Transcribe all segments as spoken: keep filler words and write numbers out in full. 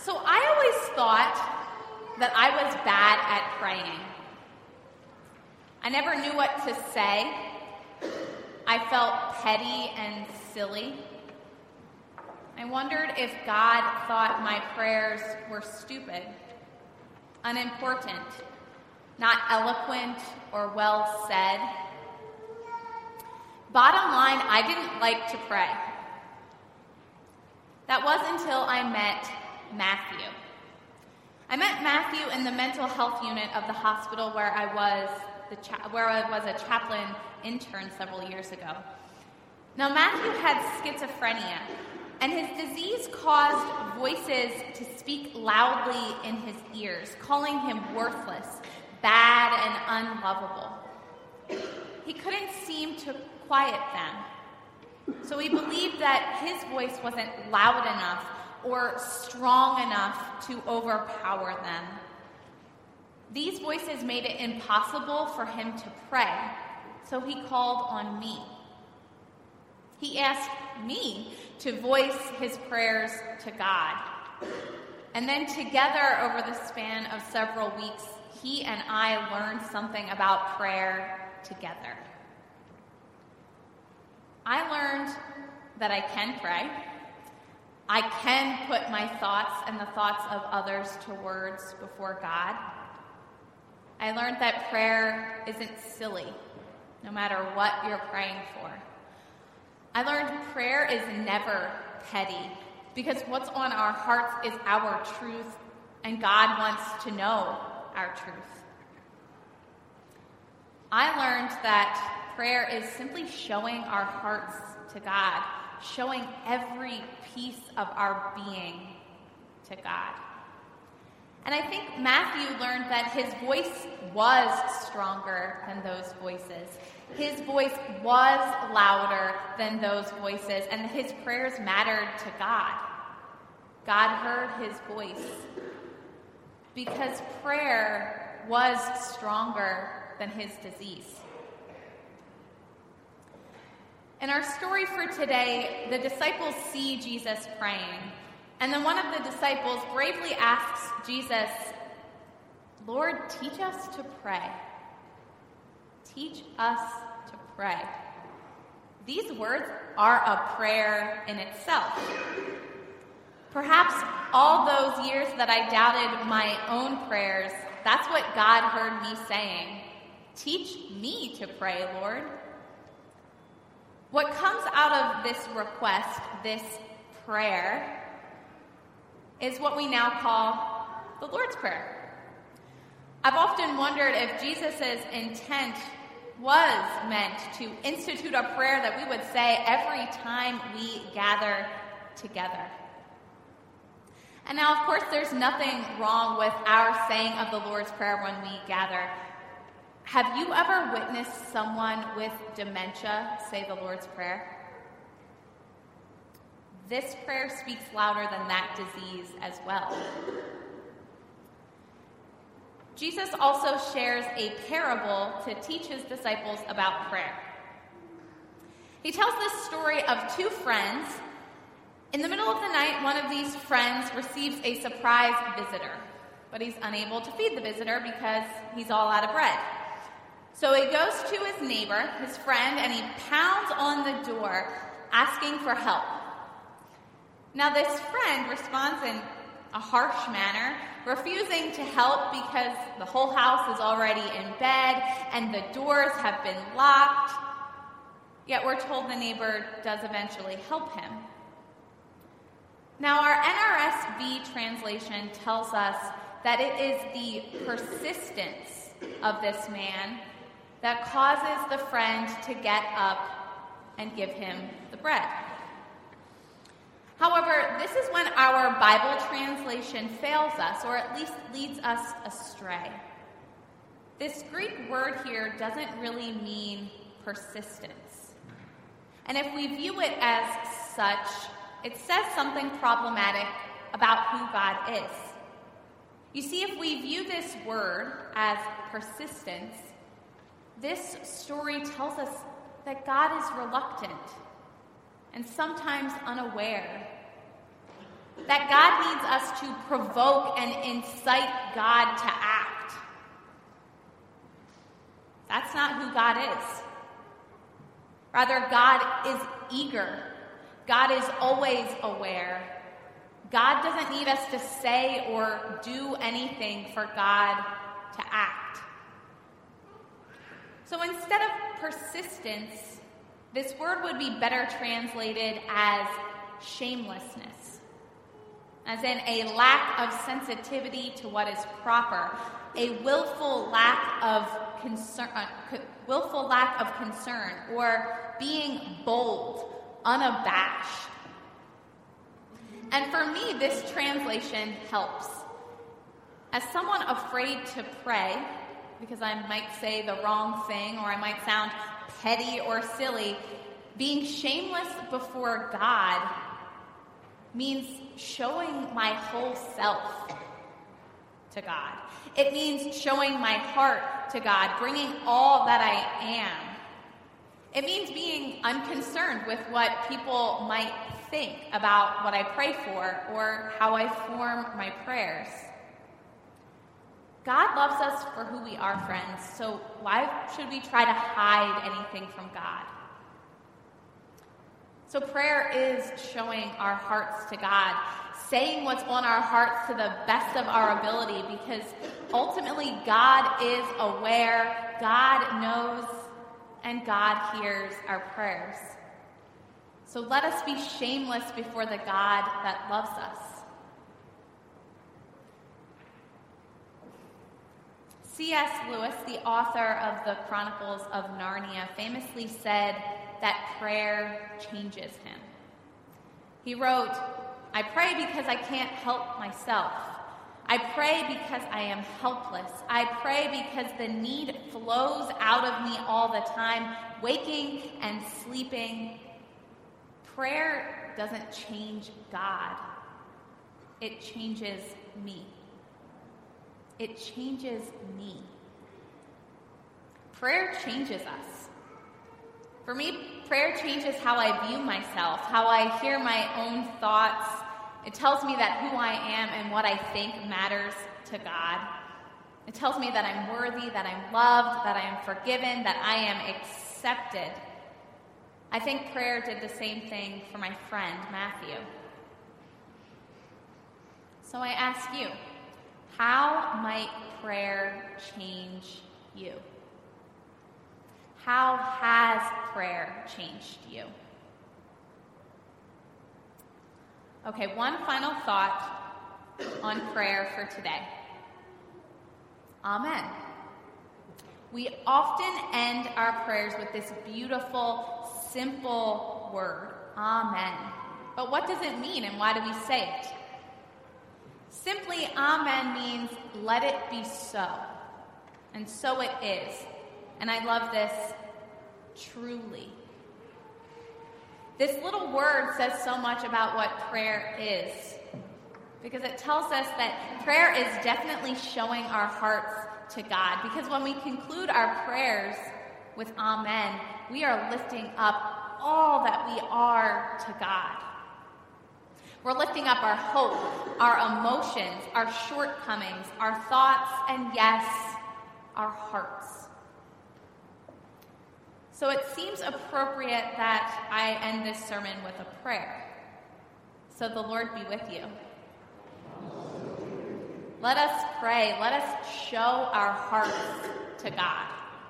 So I always thought that I was bad at praying. I never knew what to say. I felt petty and silly. I wondered if God thought my prayers were stupid, unimportant, not eloquent or well said. Bottom line, I didn't like to pray. That was until I met Matthew. I met Matthew in the mental health unit of the hospital where I was the cha- where I was a chaplain intern several years ago. Now, Matthew had schizophrenia, and his disease caused voices to speak loudly in his ears, calling him worthless, bad, and unlovable. He couldn't seem to quiet them, so he believed that his voice wasn't loud enough or strong enough to overpower them. These voices made it impossible for him to pray, so he called on me. He asked me to voice his prayers to God. And then together, over the span of several weeks, he and I learned something about prayer together. I learned that I can pray. I can put my thoughts and the thoughts of others to words before God. I learned that prayer isn't silly, no matter what you're praying for. I learned prayer is never petty, because what's on our hearts is our truth, and God wants to know our truth. I learned that prayer is simply showing our hearts to God, showing every piece of our being to God. And I think Matthew learned that his voice was stronger than those voices. His voice was louder than those voices, and his prayers mattered to God. God heard his voice because prayer was stronger than his disease. In our story for today, the disciples see Jesus praying, and then one of the disciples bravely asks Jesus, "Lord, teach us to pray. Teach us to pray." These words are a prayer in itself. Perhaps all those years that I doubted my own prayers, that's what God heard me saying. Teach me to pray, Lord. What comes out of this request, this prayer, is what we now call the Lord's Prayer. I've often wondered if Jesus' intent was meant to institute a prayer that we would say every time we gather together. And now, of course, there's nothing wrong with our saying of the Lord's Prayer when we gather. Have you ever witnessed someone with dementia say the Lord's Prayer? This prayer speaks louder than that disease as well. Jesus also shares a parable to teach his disciples about prayer. He tells this story of two friends. In the middle of the night, one of these friends receives a surprise visitor, but he's unable to feed the visitor because he's all out of bread. So he goes to his neighbor, his friend, and he pounds on the door, asking for help. Now this friend responds in a harsh manner, refusing to help because the whole house is already in bed and the doors have been locked. Yet we're told the neighbor does eventually help him. Now our N R S V translation tells us that it is the persistence of this man that causes the friend to get up and give him the bread. However, this is when our Bible translation fails us, or at least leads us astray. This Greek word here doesn't really mean persistence. And if we view it as such, it says something problematic about who God is. You see, if we view this word as persistence, this story tells us that God is reluctant and sometimes unaware. that God needs us to provoke and incite God to act. That's not who God is. Rather, God is eager. God is always aware. God doesn't need us to say or do anything for God to act. So instead of persistence, this word would be better translated as shamelessness, as in a lack of sensitivity to what is proper, a willful lack of concern, uh, willful lack of concern, or being bold, unabashed. And for me, this translation helps. As someone afraid to pray, because I might say the wrong thing or I might sound petty or silly, being shameless before God means showing my whole self to God. It means showing my heart to God, bringing all that I am. It means being unconcerned with what people might think about what I pray for or how I form my prayers. God loves us for who we are, friends, so why should we try to hide anything from God? So prayer is showing our hearts to God, saying what's on our hearts to the best of our ability, because ultimately God is aware, God knows, and God hears our prayers. So let us be shameless before the God that loves us. C S Lewis, the author of the Chronicles of Narnia, famously said that prayer changes him. He wrote, "I pray because I can't help myself. I pray because I am helpless. I pray because the need flows out of me all the time, waking and sleeping." Prayer doesn't change God. It changes me. It changes me. Prayer changes us. For me, prayer changes how I view myself, how I hear my own thoughts. It tells me that who I am and what I think matters to God. It tells me that I'm worthy, that I'm loved, that I am forgiven, that I am accepted. I think prayer did the same thing for my friend, Matthew. So I ask you, how might prayer change you? How has prayer changed you? Okay, one final thought on prayer for today. Amen. We often end our prayers with this beautiful, simple word, amen. But what does it mean and why do we say it? Simply, amen means let it be so. And so it is. And I love this, truly. This little word says so much about what prayer is, because it tells us that prayer is definitely showing our hearts to God. Because when we conclude our prayers with amen, we are lifting up all that we are to God. We're lifting up our hope, our emotions, our shortcomings, our thoughts, and yes, our hearts. So it seems appropriate that I end this sermon with a prayer. So the Lord be with you. Let us pray. Let us show our hearts to God.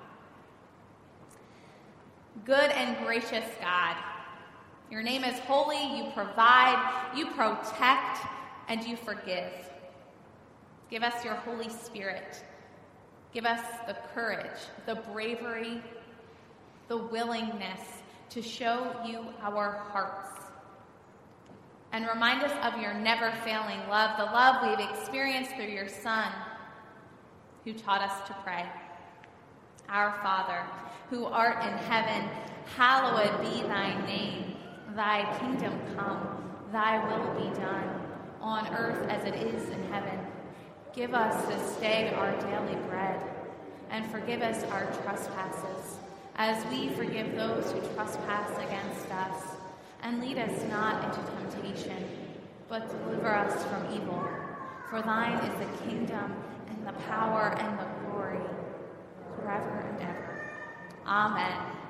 Good and gracious God, your name is holy, you provide, you protect, and you forgive. Give us your Holy Spirit. Give us the courage, the bravery, the willingness to show you our hearts. And remind us of your never-failing love, the love we've experienced through your Son, who taught us to pray. Our Father, who art in heaven, hallowed be thy name. Thy kingdom come, thy will be done, on earth as it is in heaven. Give us this day our daily bread, and forgive us our trespasses, as we forgive those who trespass against us. And lead us not into temptation, but deliver us from evil. For thine is the kingdom, and the power, and the glory, forever and ever. Amen.